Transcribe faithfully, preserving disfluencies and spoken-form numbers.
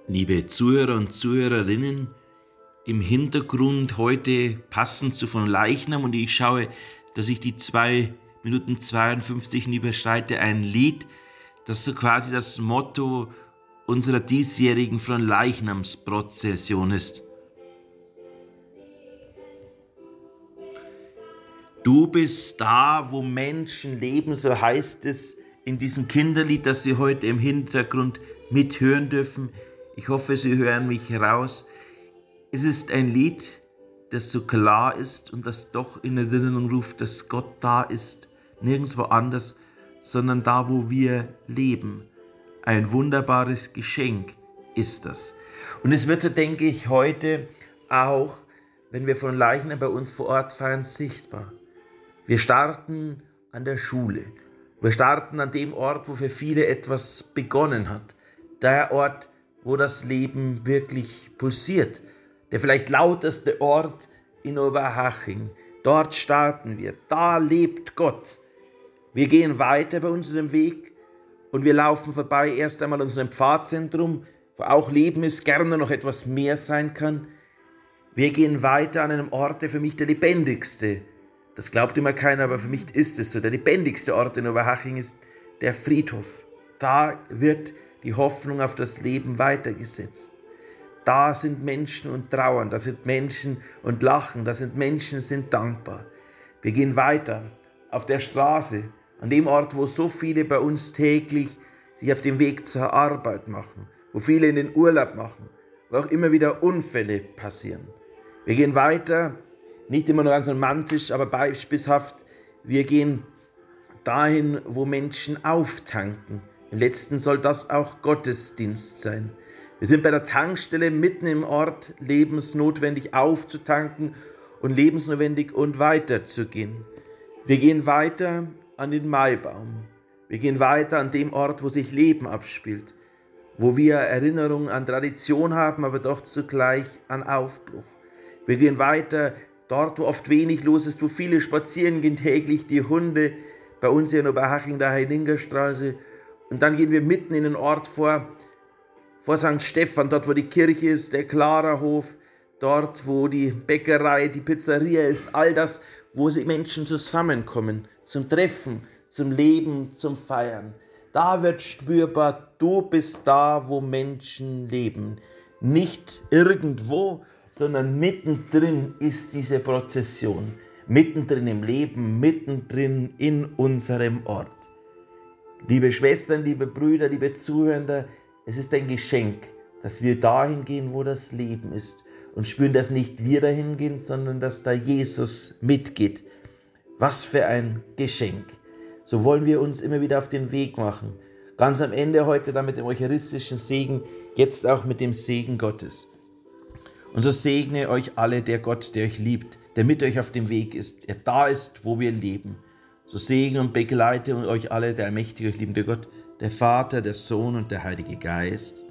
Liebe Zuhörer und Zuhörerinnen, im Hintergrund heute passend zu von Leichnam, und ich schaue, dass ich die zwei Minuten zweiundfünfzig nicht überschreite, ein Lied, das so quasi das Motto unserer diesjährigen Fronleichnamsprozession ist. Du bist da, wo Menschen leben, so heißt es in diesem Kinderlied, das Sie heute im Hintergrund mithören dürfen. Ich hoffe, Sie hören mich heraus. Es ist ein Lied, das so klar ist und das doch in Erinnerung ruft, dass Gott da ist, nirgendwo anders, sondern da, wo wir leben. Ein wunderbares Geschenk ist das. Und es wird so, denke ich, heute auch, wenn wir von Leichnam bei uns vor Ort feiern, sichtbar. Wir starten an der Schule. Wir starten an dem Ort, wo für viele etwas begonnen hat. Der Ort, wo das Leben wirklich pulsiert. Der vielleicht lauteste Ort in Oberhaching. Dort starten wir. Da lebt Gott. Wir gehen weiter bei unserem Weg und wir laufen vorbei erst einmal unserem Pfarrzentrum, wo auch Leben ist, gerne noch etwas mehr sein kann. Wir gehen weiter an einem Ort, der für mich der lebendigste, das glaubt immer keiner, aber für mich ist es so, der lebendigste Ort in Oberhaching ist der Friedhof. Da wird die Hoffnung auf das Leben weitergesetzt. Da sind Menschen und trauern, da sind Menschen und lachen, da sind Menschen, sind dankbar. Wir gehen weiter auf der Straße, an dem Ort, wo so viele bei uns täglich sich auf dem Weg zur Arbeit machen, wo viele in den Urlaub machen, wo auch immer wieder Unfälle passieren. Wir gehen weiter, nicht immer nur ganz romantisch, aber beispielhaft, wir gehen dahin, wo Menschen auftanken. Im letzten soll das auch Gottesdienst sein. Wir sind bei der Tankstelle mitten im Ort, lebensnotwendig aufzutanken und lebensnotwendig und weiterzugehen. Wir gehen weiter an den Maibaum. Wir gehen weiter an dem Ort, wo sich Leben abspielt, wo wir Erinnerungen an Tradition haben, aber doch zugleich an Aufbruch. Wir gehen weiter dort, wo oft wenig los ist, wo viele spazieren gehen täglich, die Hunde, bei uns hier in Oberhaching, der Heiningerstraße. Und dann gehen wir mitten in den Ort vor, vor Sankt Stephan, dort wo die Kirche ist, der Klarerhof, dort wo die Bäckerei, die Pizzeria ist, all das, wo die Menschen zusammenkommen, zum Treffen, zum Leben, zum Feiern. Da wird spürbar, du bist da, wo Menschen leben. Nicht irgendwo, sondern mittendrin ist diese Prozession. Mittendrin im Leben, mittendrin in unserem Ort. Liebe Schwestern, liebe Brüder, liebe Zuhörer, es ist ein Geschenk, dass wir dahin gehen, wo das Leben ist. Und spüren, dass nicht wir dahin gehen, sondern dass da Jesus mitgeht. Was für ein Geschenk. So wollen wir uns immer wieder auf den Weg machen. Ganz am Ende heute dann mit dem eucharistischen Segen, jetzt auch mit dem Segen Gottes. Und so segne euch alle der Gott, der euch liebt, der mit euch auf dem Weg ist, der da ist, wo wir leben. So segne und begleite euch alle der allmächtige, euch liebende Gott, der Vater, der Sohn und der Heilige Geist.